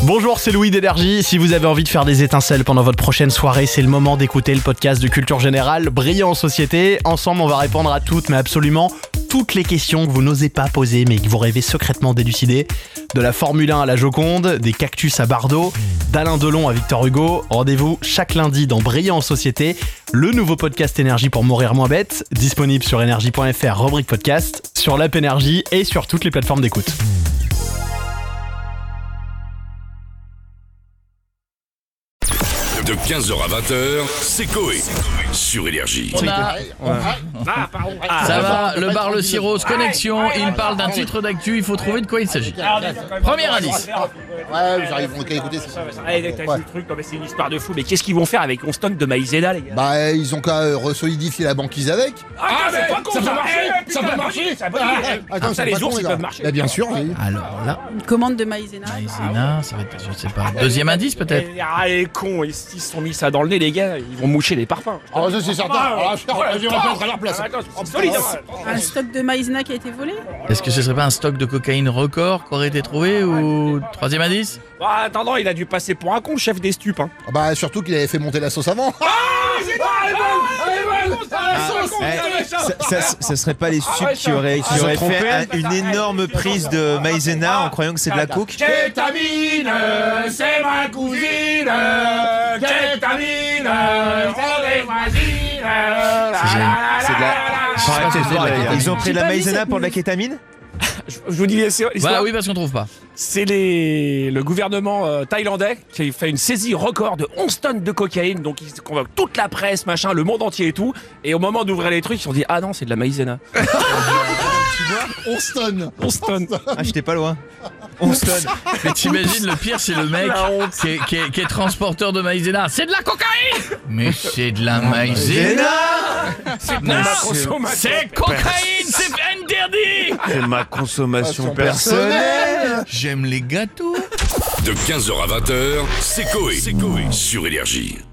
Bonjour, c'est Louis d'Énergie. Si vous avez envie de faire des étincelles pendant votre prochaine soirée, c'est le moment d'écouter le podcast de Culture Générale, Brillant en Société. Ensemble, on va répondre à toutes, mais absolument toutes les questions que vous n'osez pas poser, mais que vous rêvez secrètement d'élucider. De la Formule 1 à la Joconde, des cactus à Bardot, d'Alain Delon à Victor Hugo. Rendez-vous chaque lundi dans Brillant en Société, le nouveau podcast Énergie pour mourir moins bête, disponible sur énergie.fr, rubrique podcast, sur l'app Énergie et sur toutes les plateformes d'écoute. De 15h à 20h, c'est Coé sur Énergie. Ça va, le bar Le Cirrhose, connexion, il parle d'un titre d'actu, il faut trouver de quoi il s'agit. Premier indice. Ouais, j'arrive, on va écouter ça. Allez, t'as le truc, c'est une histoire de fou. Mais qu'est-ce qu'ils vont faire avec 11 tonnes de maïzena, les gars? Bah, ils ont qu'à resolidifier la banquise avec. C'est pas con, ça peut marcher. Ça peut marcher. Attends, ça, les ours, ils peuvent marcher. Bah, bien sûr, oui. Alors là, Une commande de maïzena. Maïzena, ça va être, je sais pas, deuxième indice peut-être. Ah, les cons, ils se sont mis ça dans le nez, les gars. Ils vont moucher les parfums. Ah, ça c'est certain. Je vais reprendre à leur place. C'est solide. Un stock de maïzena qui a été volé. Est-ce que ce serait pas un stock de cocaïne record qui aurait été trouvé ou troisième indice? Ah, attendant, il a dû passer pour un con, le chef des stupes. Hein. Ah bah, surtout qu'il avait fait monter la sauce avant. Ça serait pas les stupes qui auraient fait une énorme prise de maïzena en croyant que c'est de la coke? Kétamine, c'est ma cousine. Kétamine, c'est des voisines. C'est de la... Ils ont pris de la maïzena pour de la kétamine? Je vous dis l'histoire. Bah oui, parce qu'on trouve pas. C'est le gouvernement thaïlandais qui a fait une saisie record de 11 tonnes de cocaïne. Donc ils convoquent toute la presse, machin, le monde entier et tout. Et au moment d'ouvrir les trucs, ils se sont dit ah non, c'est de la maïzena. Tu vois, 11 tonnes. 11 tonnes. Ah, j'étais pas loin. 11 tonnes. Mais t'imagines, le pire, c'est le mec qui est transporteur de maïzena. C'est de la cocaïne! Mais c'est de la maïzena! C'est pour ma consommation. C'est cocaïne! C'est interdit! C'est ma consommation personnelle. J'aime les gâteaux. De 15h à 20h, c'est Coé sur Énergie.